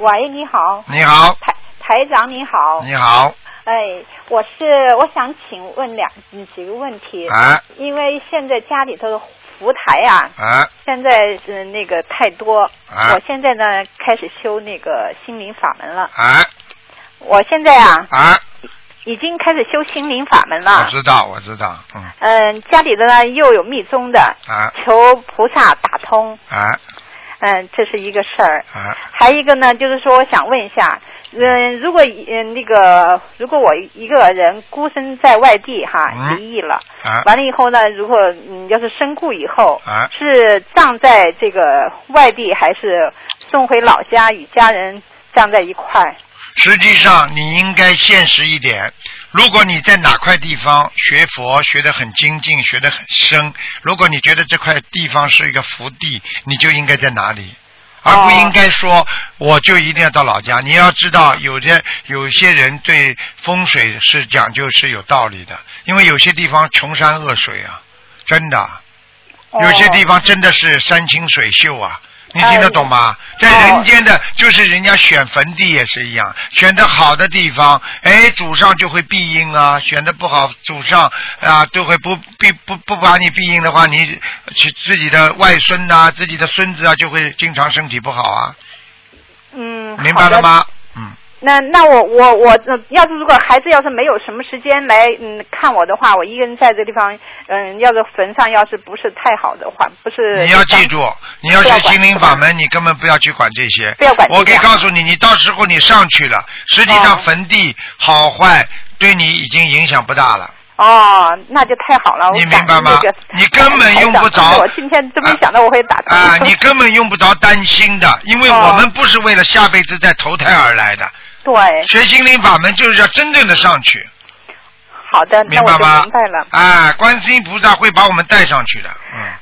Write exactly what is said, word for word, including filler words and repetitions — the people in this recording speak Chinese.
喂，你好。 你好。 台台长你好。 你好。 哎，我是我想请问两几个问题。 啊。 因为现在家里头的福台啊， 啊， 现在是那个太多。 啊。 我现在呢开始修那个心灵法门了。 啊。 我现在啊。 啊。 已经开始修心灵法门了。 我知道，我知道，嗯。 嗯，家里的呢又有密宗的。 啊。 求菩萨打通。 啊。 嗯，这是一个事儿。 啊。 还一个呢，就是说我想问一下，嗯，如果嗯那个，如果我一个人孤身在外地哈， 嗯、 离异了， 啊， 完了以后呢，如果嗯要是身故以后， 啊， 是葬在这个外地，还是送回老家与家人葬在一块？ 实际上你应该现实一点，如果你在哪块地方学佛学得很精进，学得很深，如果你觉得这块地方是一个福地，你就应该在哪里，而不应该说我就一定要到老家。你要知道有的有些人对风水是讲究是有道理的，因为有些地方穷山恶水啊，真的，有些地方真的是山清水秀啊，你听得懂吗？在人间的，就是人家选坟地也是一样，选的好的地方，哎，祖上就会庇荫啊；选的不好，祖上啊都会不庇不不把你庇荫的话，你自己的外孙呐、啊、自己的孙子啊，就会经常身体不好啊。 嗯， 明白了吗？嗯。 那那我我我要是如果孩子要是没有什么时间来嗯看我的话，我一个人在这个地方，嗯，要是坟上要是不是太好的话，不是。 你要记住，你要学心灵法门，你根本不要去管这些。 不要管这些。 我可以告诉你，你到时候你上去了，实际上坟地好坏对你已经影响不大了。 哦，那就太好了。 你明白吗？你根本用不着。 我今天真没想到我会打通。 啊，你根本用不着担心的，因为我们不是为了下辈子再投胎而来的。 对， 学心灵法门就是要真正的上去。 好的， 明白吗？ 明白了。 啊，观世音菩萨会把我们带上去的。嗯。